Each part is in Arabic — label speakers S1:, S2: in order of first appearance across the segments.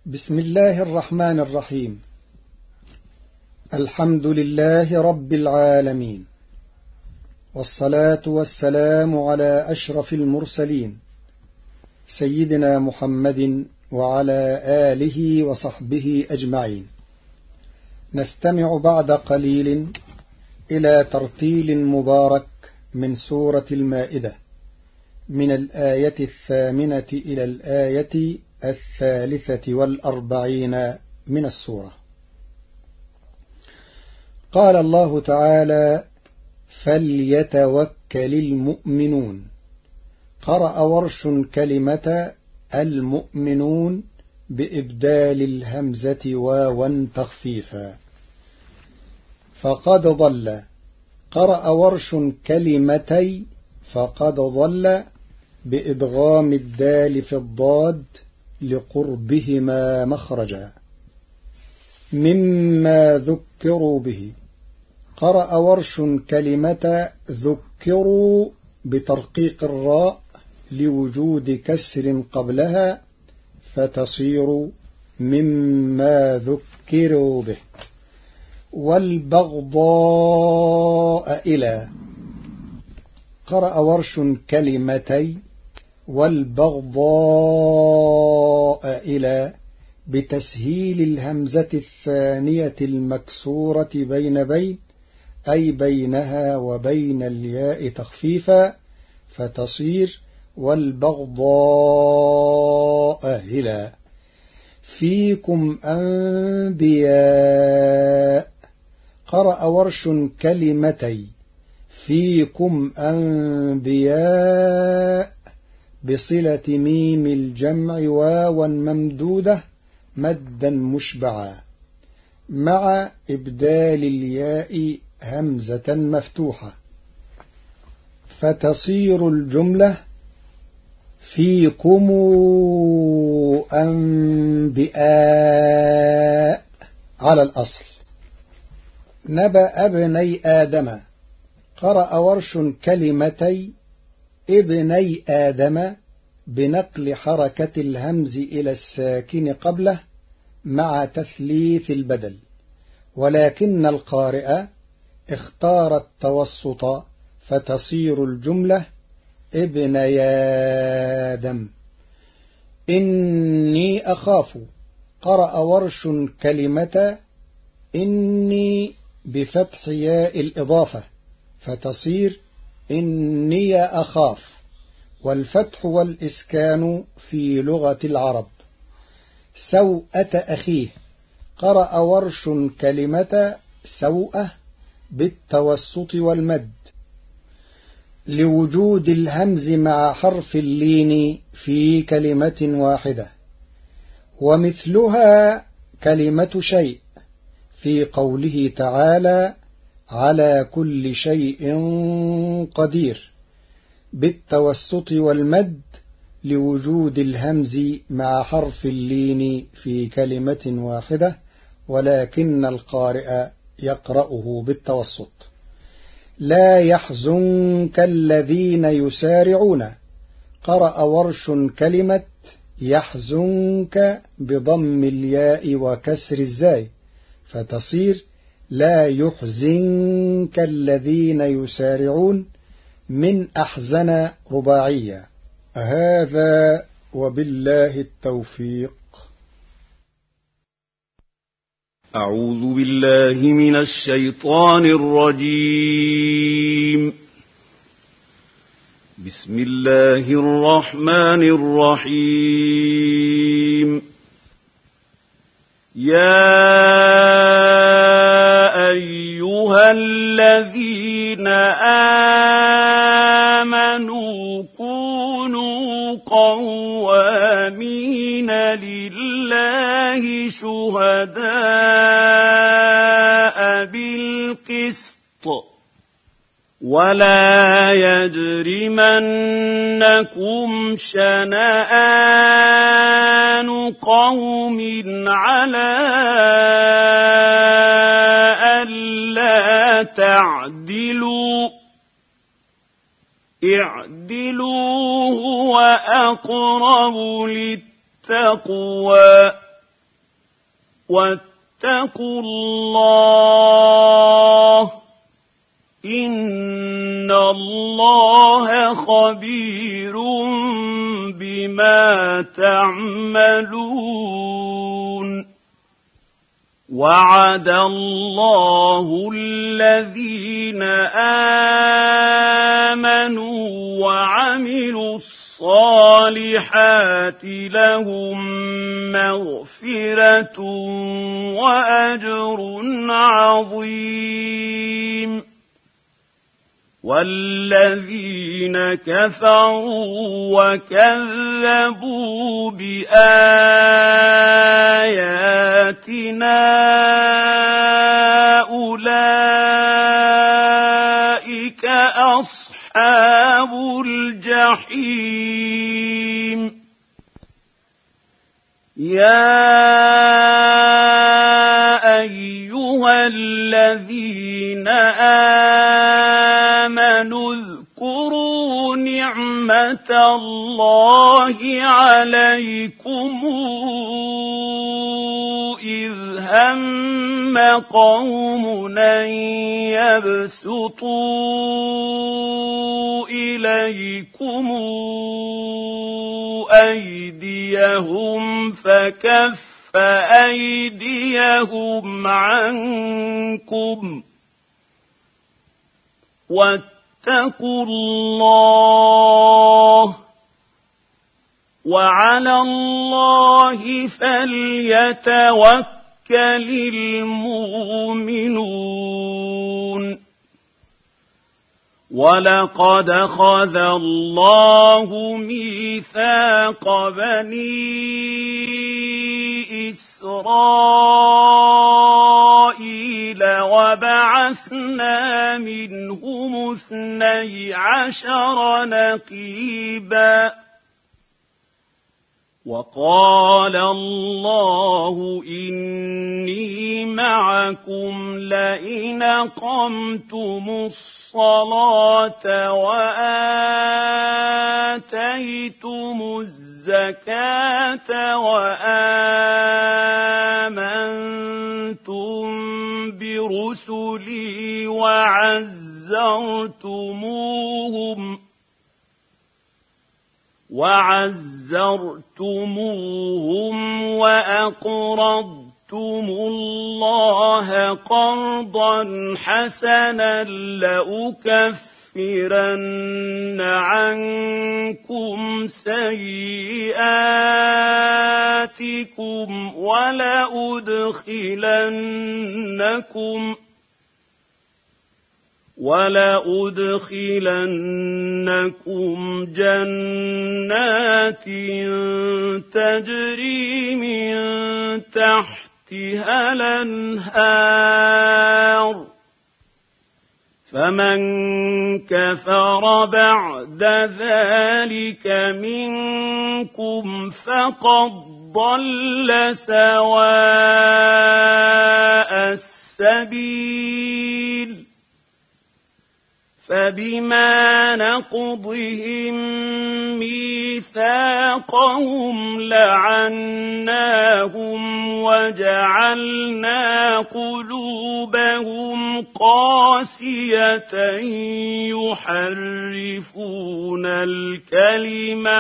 S1: بسم الله الرحمن الرحيم. الحمد لله رب العالمين، والصلاة والسلام على أشرف المرسلين سيدنا محمد وعلى آله وصحبه أجمعين. نستمع بعد قليل إلى ترتيل مبارك من سورة المائدة من الآية 8 إلى الآية 43 من السورة. قال الله تعالى: فليتوكل المؤمنون. قرأ ورش كلمة المؤمنون بإبدال الهمزة واوا تخفيفا. فقد ضل. قرأ ورش كلمتي فقد ضل بإدغام الدال في الضاد لقربهما مخرجا. مما ذكروا به. قرأ ورش كلمة ذكروا بترقيق الراء لوجود كسر قبلها فتصير مما ذكروا به. والبغضاء إلى. قرأ ورش كلمتي والبغضاء إلى بتسهيل الهمزة الثانية المكسورة بين أي بينها وبين الياء تخفيفا فتصير والبغضاء إلى. فيكم أنبياء. قرأ ورش كلمتي فيكم أنبياء بصلة ميم الجمع واوا ممدودة مدا مشبعا مع إبدال الياء همزة مفتوحة فتصير الجملة فيكم أنبياء على الأصل. نبأ ابني آدم. قرأ ورش كلمتي ابني آدم بنقل حركة الهمز إلى الساكن قبله مع تثليث البدل، ولكن القارئ اختار التوسط فتصير الجملة ابني آدم. إني أخاف. قرأ ورش كلمة إني بفتح ياء الإضافة فتصير إني أخاف، والفتح والإسكان في لغة العرب. سوءة أخيه. قرأ ورش كلمة سوءة بالتوسط والمد لوجود الهمز مع حرف اللين في كلمة واحدة. ومثلها كلمة شيء في قوله تعالى: على كل شيء قدير بالتوسط والمد لوجود الهمز مع حرف اللين في كلمة واحدة، ولكن القارئ يقرأه بالتوسط. لا يحزنك الذين يسارعون. قرأ ورش كلمة يحزنك بضم الياء وكسر الزاي فتصير لا يحزنك الذين يسارعون من أحزن رباعية. هذا وبالله التوفيق.
S2: أعوذ بالله من الشيطان الرجيم. بسم الله الرحمن الرحيم. يا أيها الذين آمنوا كونوا قوامين لله شهداء بالقسط ولا يجرمنكم شنآن قوم على ألا تعدلوا اعدلوا هو أقرب للتقوى واتقوا الله إن الله خبير بما تعملون وعد الله الذين آمنوا وعملوا الصالحات لهم مغفرة وأجر عظيم والذين كفروا وكذبوا بآياتنا أولئك أصحاب الجحيم يا أيها الذين آمنوا اذكروا نعمة الله عليكم إذ هم قوم أن يبسطوا إليكم أيديهم فكف أيديهم عنكم واتقوا الله وعلى الله فليتوكل المؤمنون ولقد أخذ الله ميثاق بني إسرائيل وبعثنا منهم 12 نقيبا وقال الله إني معكم لئن أقمتم الصلاة وآتيتم الزكاة وآمنتم برسلي وعزرتموهم وأقرضتم الله قرضا حسنا لأكفرن عنكم سيئاتكم ولأدخلنكم جنات تجري من تحتها الأنهار فمن كفر بعد ذلك منكم فقد ضل سواء السبيل فبما نقضهم ميثاقهم لعناهم وجعلنا قلوبهم قاسية يحرفون الكلم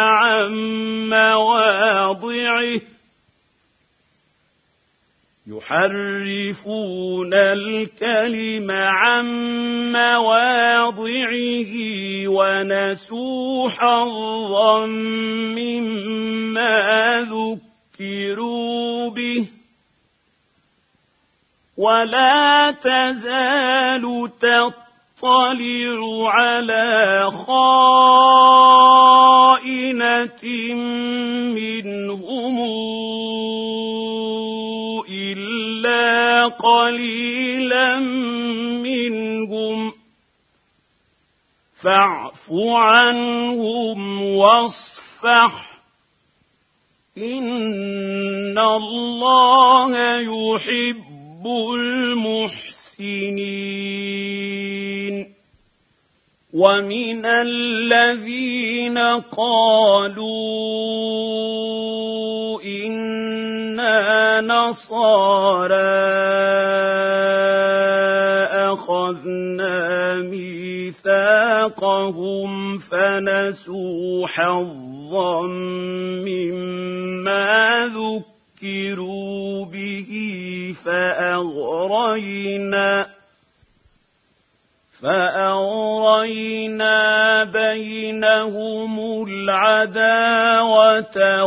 S2: عن مواضعه ونسوا حظا مما ذكروا به ولا تزال تطلع على خائنة منهم إلا قليلا منهم فاعف عنهم واصفح إن الله يحب المحسنين ومن الذين قالوا إنا ونصارى أخذنا ميثاقهم فنسوا حظا مما ذكروا به فأغرينا بينهم العداوة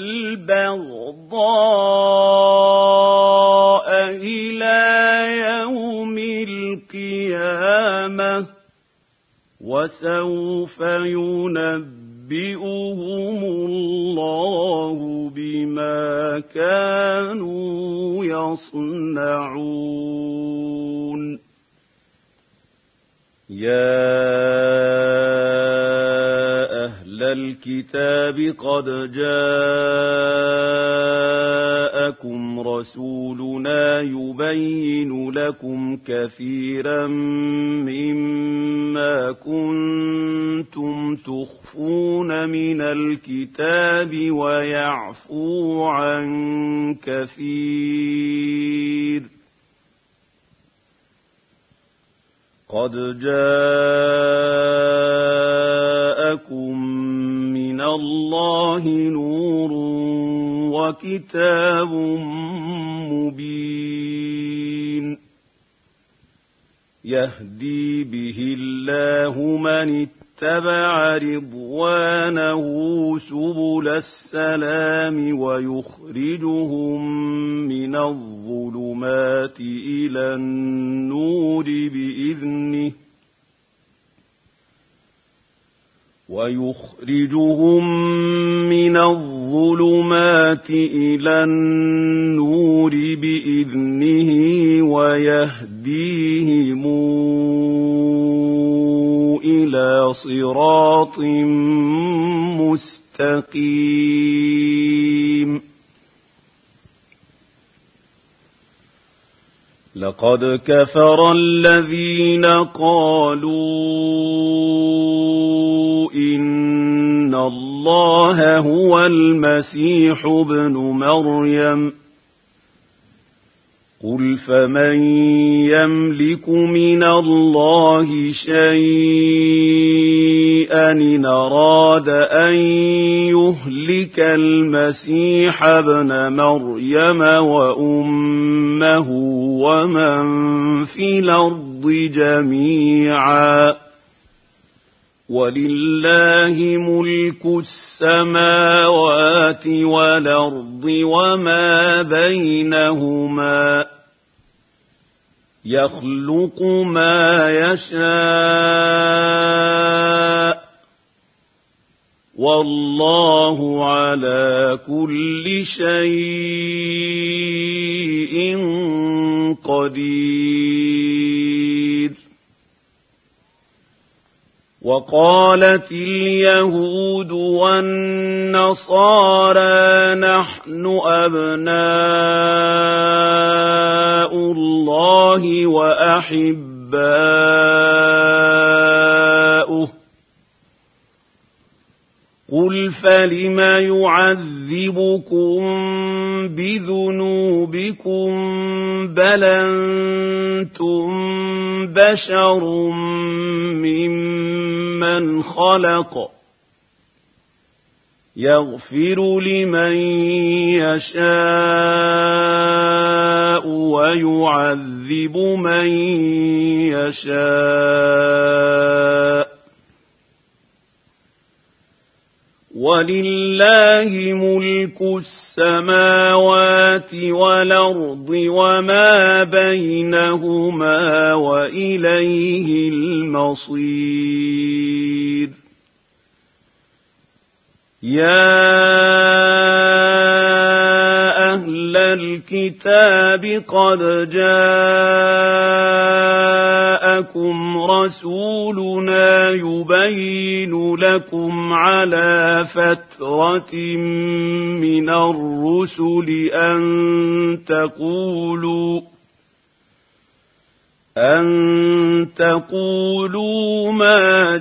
S2: والبغضاء إلى يوم القيامة وسوف ينبئهم الله بما كانوا يصنعون يا أهل الكتاب قد جاءكم رسولنا يبين لكم كثيرا مما كنتم تخفون من الكتاب ويعفو عن كثير قد جاءكم من الله نور وكتاب مبين يهدي به الله من اتبع رضوانه سبل السلام ويخرجهم من الظلمات إلى النور بإذنه ويهديهم إلى صراط مستقيم لقد كفر الذين قالوا إن الله هو المسيح ابن مريم قل فمن يملك من الله شيئا إن أراد أن يهلك المسيح ابن مريم وأمه ومن في الأرض جميعا ولله ملك السماوات والأرض وما بينهما يخلق ما يشاء والله على كل شيء قدير وقالت اليهود والنصارى نحن أبناء الله وأحباؤه قل فلم يعذبكم بذنوبكم بل أنتم بشر ممن خلق يغفر لمن يشاء ويعذب من يشاء ولله ملك السماوات والأرض وما بينهما وإليه المصير يا أهل الكتاب قد جاءكم رسولنا يبين لكم على فترة من الرسل أن تقولوا ما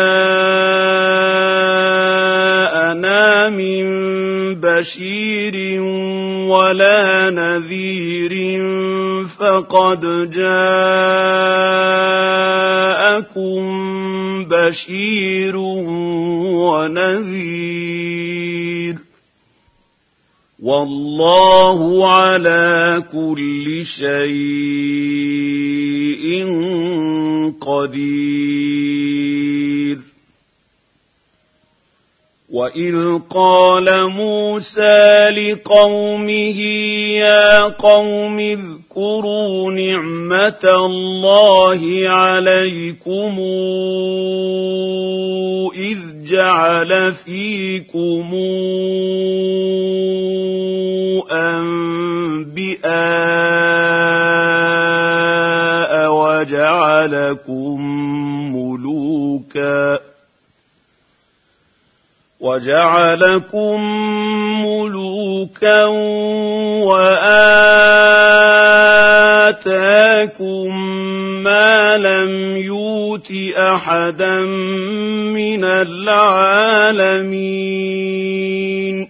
S2: جاءنا من بشير ولا نذير فقد جاءكم بشير ونذير والله على كل شيء قدير. وإذ قال موسى لقومه يا قوم اذكروا نعمة الله عليكم إذ جعل فيكم أنبياء وجعلكم ملوكا وآتاكم ما لم يؤت أحدا من العالمين.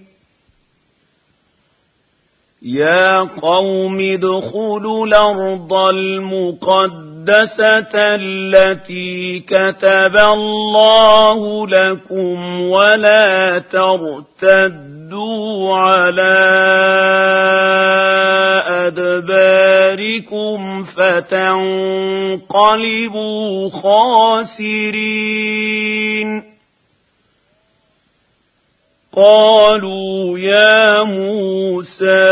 S2: يا قوم ادخلوا الأرض المقدسة التي كتب الله لكم ولا ترتدوا على أدباركم فتنقلبوا خاسرين. قالوا يا موسى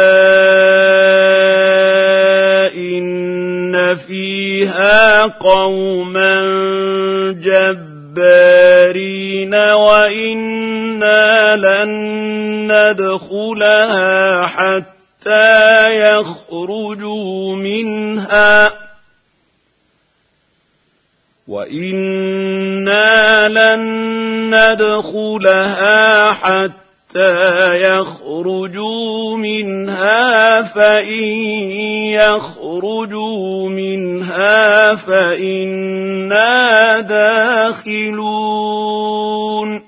S2: إن فيها قوما جبارين وإنا لن ندخلها حتى يخرجوا منها فإن يخرجوا منها فإنا داخلون.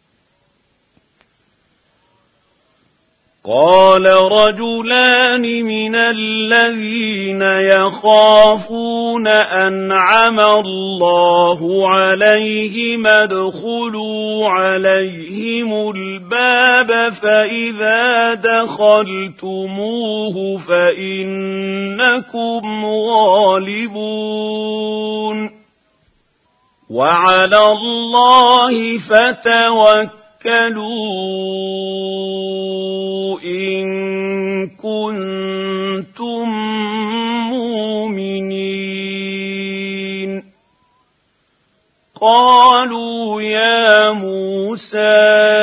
S2: قال رجلان من الذين يخافون أنعم الله عليهم ادخلوا عليهم الباب فإذا دخلتموه فإنكم غالبون وعلى الله فتوكلوا إن كنتم مؤمنين. قالوا يا موسى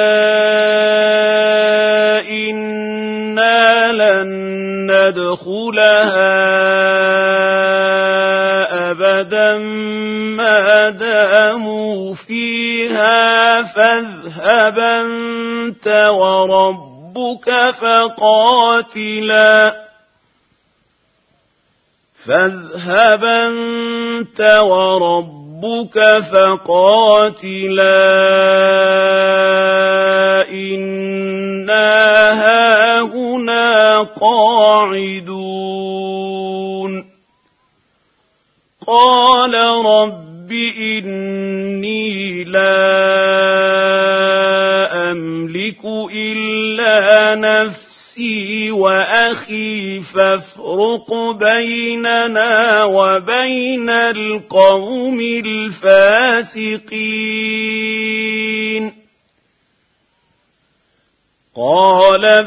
S2: إنا لن ندخلها أبدا ما داموا فيها فاذهب أنت وربك فقاتلا إنا هاهنا قاعدون. قال رب إني لا أملك إلا نفسي وأخي فافرق بيننا وبين القوم الفاسقين. قال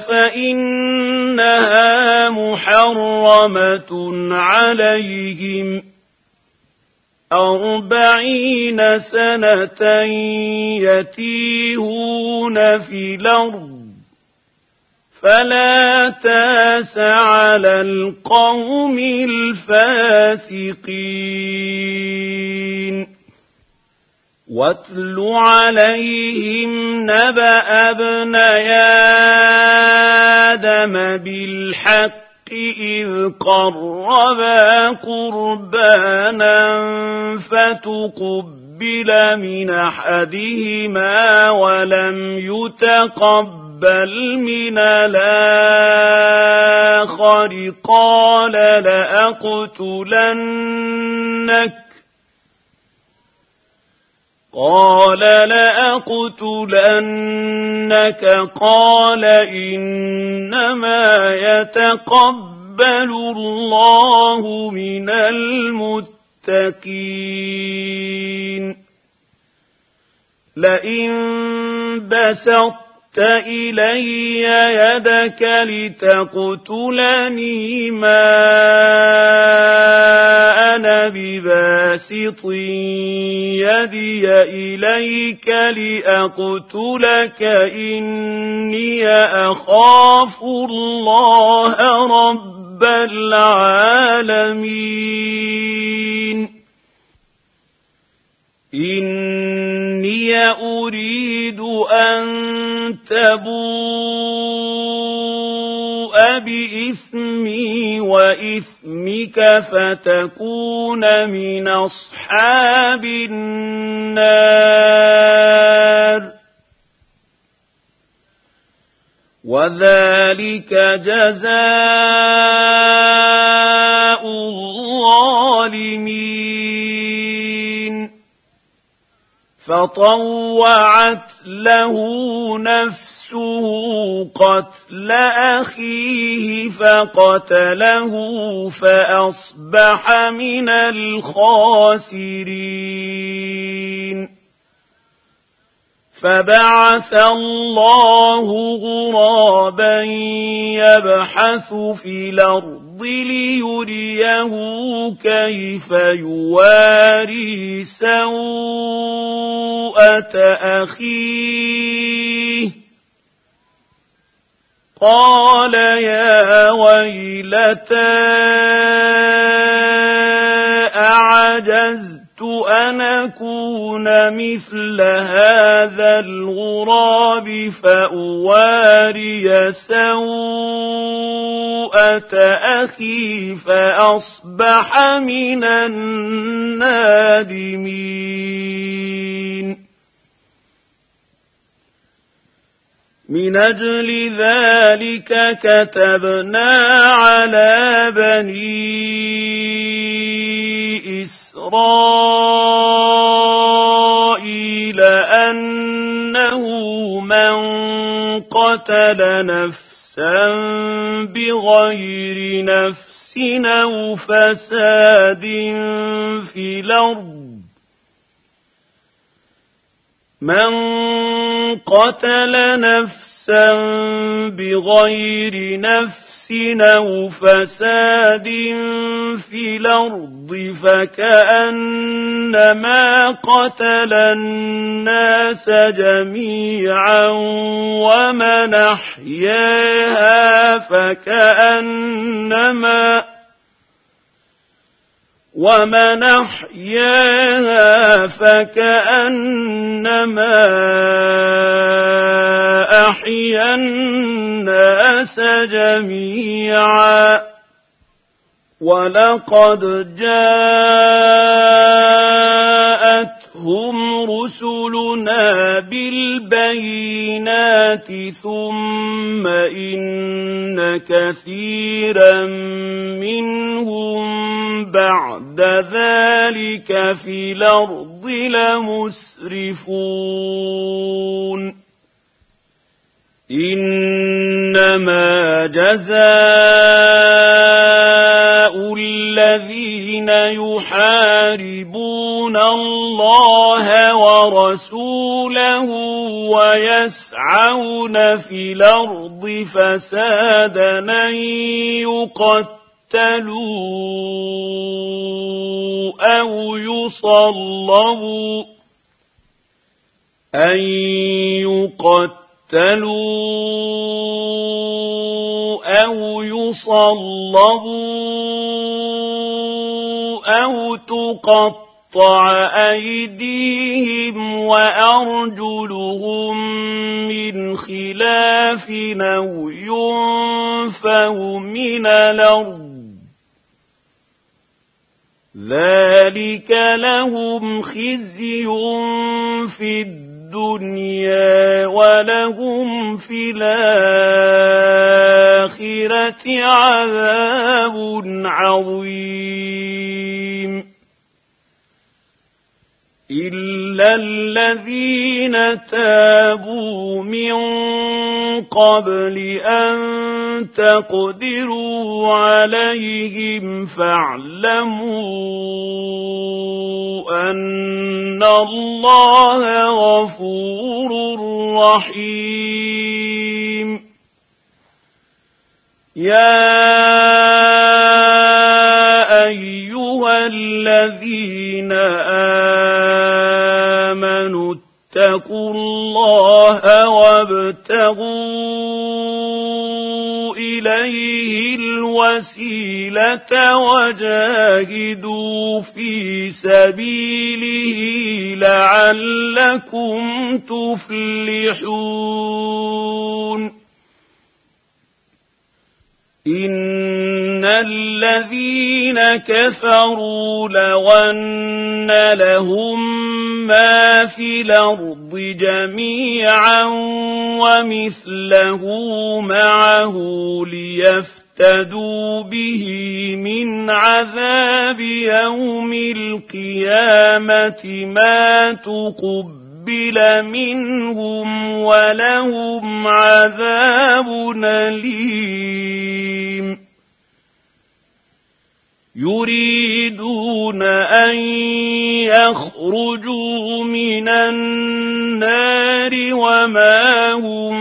S2: فإنها محرمة عليهم 40 سنة يتيهون في الأرض فلا تاس على القوم الفاسقين. واتل عليهم نبأ ابني آدم بالحق إذ قربا قربانا فتقبل من أحدهما ولم يتقبل من الآخر قال لأقتلنك قال إنما يتقبل الله من المتقين لئن بسطت إلي يدك لتقتلني ما أنا بباسط يدي إليك لأقتلك إني أخاف الله رب العالمين إني أريد أن تبوء بإثمي وإثمك فتكون من أصحاب النار وذلك جزاء الظالمين فطوعت له نفسه قتل أخيه فقتله فأصبح من الخاسرين فبعث الله غرابا يبحث في الأرض ليريه كيف يواري سوءة أخيه قال يا ويلتى أعجزت أن أكون مثل هذا الغراب فأواري سوءة أخي فأصبح من النادمين من أجل ذلك كتبنا على بني إسرائيل أنه من قتل نفسا بغير نفس أو فساد في الأرض من قتل نفسا بغير نفس أو فساد في الأرض فكأنما قتل الناس جميعا ومن أحياها فكأنما أحيا الناس جميعا ولقد جاءتهم رسلنا بالبينات ثم إن كثيرا منهم بعد ذلك في الأرض لمسرفون إنما جزاء الذين يحاربون الله ورسوله ويسعون في الأرض فسادا أن يقتلوا أو يصلبوا أو تقطع تُقَطَّعَ أَيْدِيهِمْ وَأَرْجُلُهُم مِّنْ خِلَافٍ أَوْ يُنفَوْا مِنَ الْأَرْضِ ۚ ذَلِكَ لَهُمْ خِزْيٌ فِي الدُّنْيَا وَلَهُمْ فِي الْآخِرَةِ عَذَابٌ عَظِيمٌ إِلَّا الَّذِينَ تَابُوا مِن قَبْلِ أَن تَقْدِرُوا عَلَيْهِمْ فَاعْلَمُوا أَنَّ اللَّهَ غَفُورٌ رَّحِيمٌ يَا أَيُّهَا الَّذِينَ آمَنُوا اتَّقُوا اللَّهَ وَابْتَغُوا إِلَيْهِ الْوَسِيلَةَ وَجَاهِدُوا فِي سَبِيلِهِ لَعَلَّكُمْ تُفْلِحُونَ إِنَّ الَّذِينَ كَفَرُوا لَوْ أَنَّ لَهُم مَّا فِي الْأَرْضِ جَمِيعًا وَمِثْلَهُ مَعَهُ لِيَفْتَدُوا بِهِ مِنْ عَذَابِ يَوْمِ الْقِيَامَةِ مَا تُقُبِّلَ مِنْهُمْ وَلَهُمْ عَذَابٌ أَلِيمٌ يُرِيدُونَ أَن يَخْرُجُوا مِنَ النَّارِ وَمَا هُم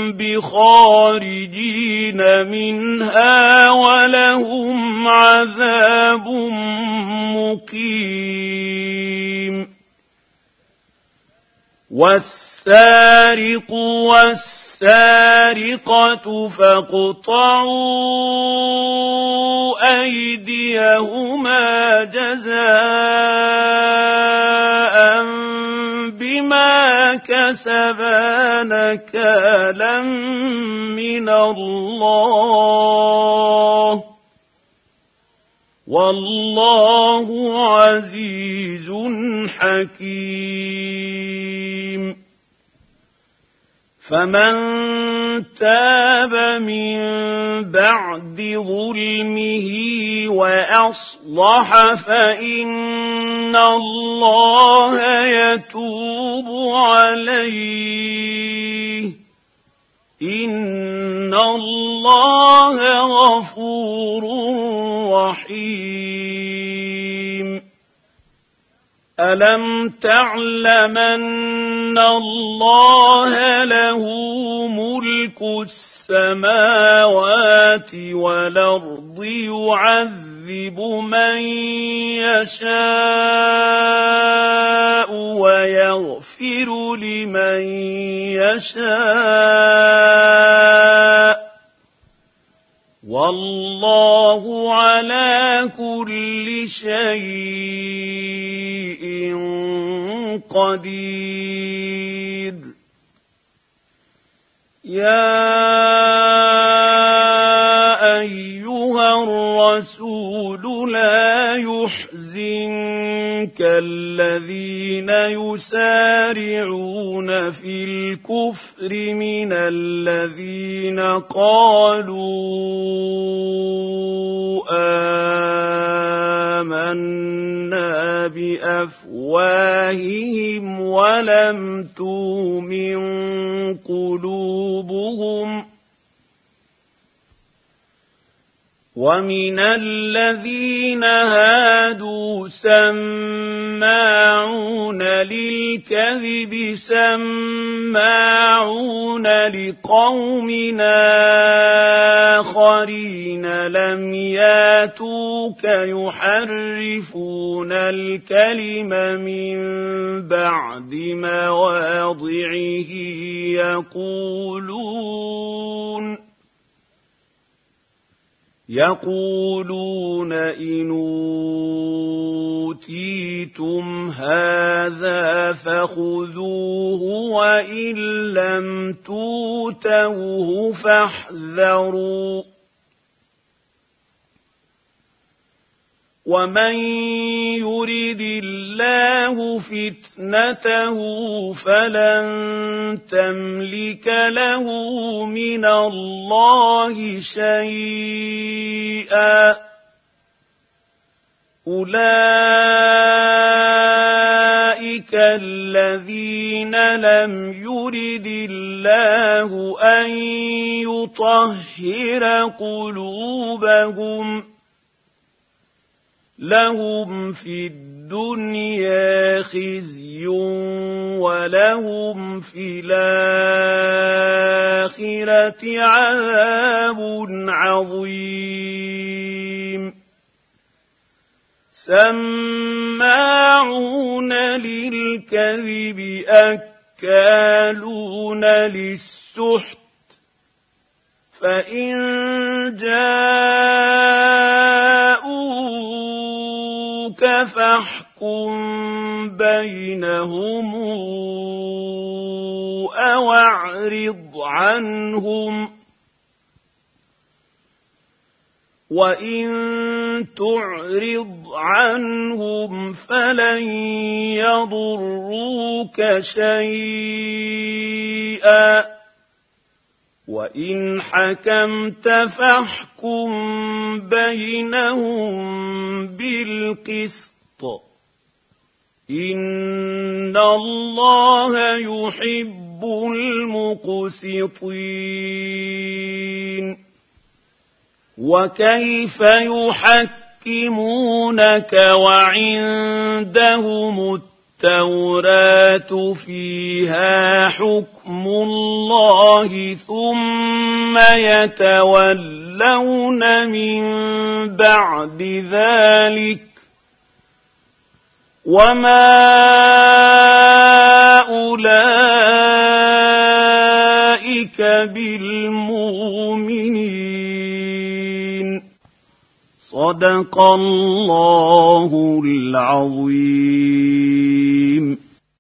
S2: بِخَارِجِينَ مِنْهَا وَلَهُمْ عَذَابٌ مُّقِيمٌ وَالسَّارِقُ وَالسَّارِقَةُ فَاقْطَعُوا أَيْدِيَهُمَا جَزَاءً بِمَا كَسَبَا نَكَالًا مِّنَ اللَّهِ ۗ وَاللَّهُ عَزِيزٌ حَكِيمٌ فَمَن تَابَ مِن بَعْدِ ظُلْمِهِ وَأَصْلَحَ فَإِنَّ اللَّهَ يَتُوبُ عَلَيْهِ ۗ إِنَّ اللَّهَ غَفُورٌ رَّحِيمٌ أَلَمْ تَعْلَمْ أَنَّ اللَّهَ لَهُ مُلْكُ السَّمَاوَاتِ وَالْأَرْضِ يُعَذِّبُ مَن يَشَاءُ وَيَغْفِرُ لِمَن يَشَاءُ ۗ وَاللَّهُ عَلَىٰ كُلِّ شَيْءٍ قَدِيرٌ يَا أَيُّهَا الرَّسُولُ لَا يَحْزُنكَ الَّذِينَ يُسَارِعُونَ فِي الْكُفْرِ مِنَ الَّذِينَ قَالُوا آمَنَّا بِأَفْوَاهِهِمْ وَلَمْ تُؤْمِن قُلُوبُهُمْ ۛ وَمِنَ الَّذِينَ هَادُوا سَمَّاعُونَ لِلْكَذِبِ سَمَّاعُونَ لِقَوْمٍ آخَرِينَ لَمْ يَأْتُوكَ يُحَرِّفُونَ الْكَلِمَ مِن بَعْدِ مَوَاضِعِهِ يقولون إن أوتيتم هذا فخذوه وإن لم تؤتوه فاحذروا ومن يرد الله فتنته فلن تملك له من الله شيئا أولئك الذين لم يرد الله أن يطهر قلوبهم لهم في الدنيا خزي ولهم في الآخرة عذاب عظيم سماعون للكذب أكالون للسحت فإن جاءوك فاحكم بينهم أو أعرض عنهم وإن تعرض عنهم فلن يضروك شيئا وإن حكمت فاحكم بينهم بالقسط إن الله يحب المقسطين وكيف يحكمونك وعندهم التوراة فيها حكم الله ثم يتولون من بعد ذلك وما أولئك بالمؤمنين صدق الله العظيم.